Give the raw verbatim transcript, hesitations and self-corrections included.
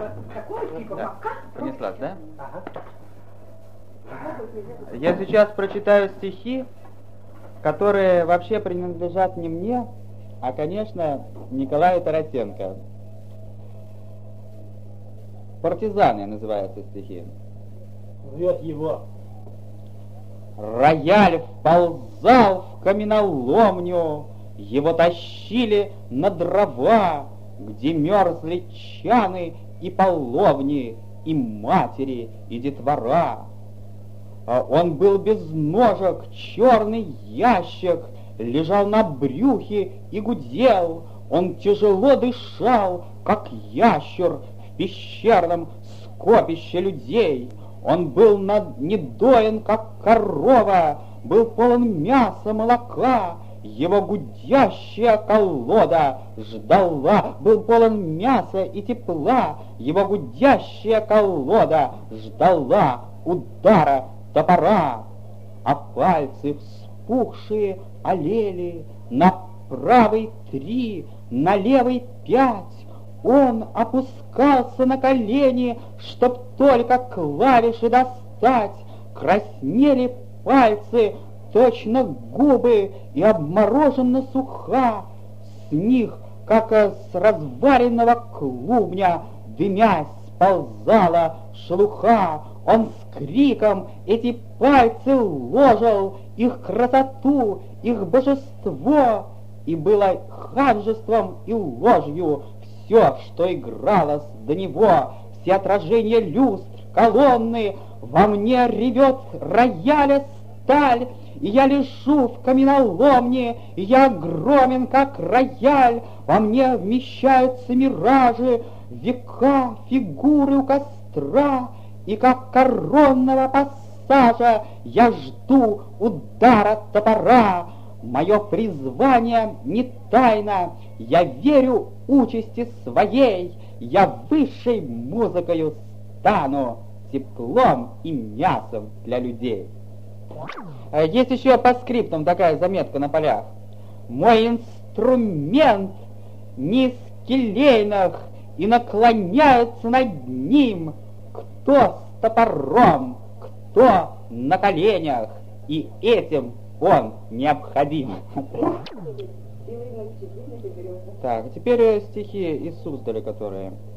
Да. Понеслась, да? Я сейчас прочитаю стихи, которые вообще принадлежат не мне, а, конечно, Николаю Тарасенко. «Партизаны» называются стихи. Зовет его. Рояль вползал в каменоломню, его тащили на дрова, где мерзли чаны и половни, и матери, и детвора. Он был без ножек, черный ящик, лежал на брюхе и гудел. Он тяжело дышал, как ящер в пещерном скопище людей. Он был над... недоен, как корова, был полон мяса, молока. Его гудящая колода ждала, был полон мяса и тепла. Его гудящая колода ждала удара топора. А пальцы вспухшие олели, на правой три, на левой пять. Он опускался на колени, чтоб только клавиши достать. Краснели пальцы, точно губы, и обморожена суха. С них, как с разваренного клубня, дымясь сползала шелуха. Он с криком эти пальцы ложил, их красоту, их божество, и было ханжеством и ложью все, что игралось до него, все отражения люстр, колонны. Во мне ревет рояля сталь, и я лежу в каменоломне, и я огромен, как рояль. Во мне вмещаются миражи, века, фигуры у костра, и как коронного пассажа я жду удара топора. Мое призвание не тайна, я верю участи своей, я высшей музыкою стану, теплом и мясом для людей. Есть еще по скриптам такая заметка на полях. Мой инструмент низ келейных, и наклоняются над ним кто с топором, кто на коленях, и этим он необходим. Так, теперь стихи из Суздаля, которые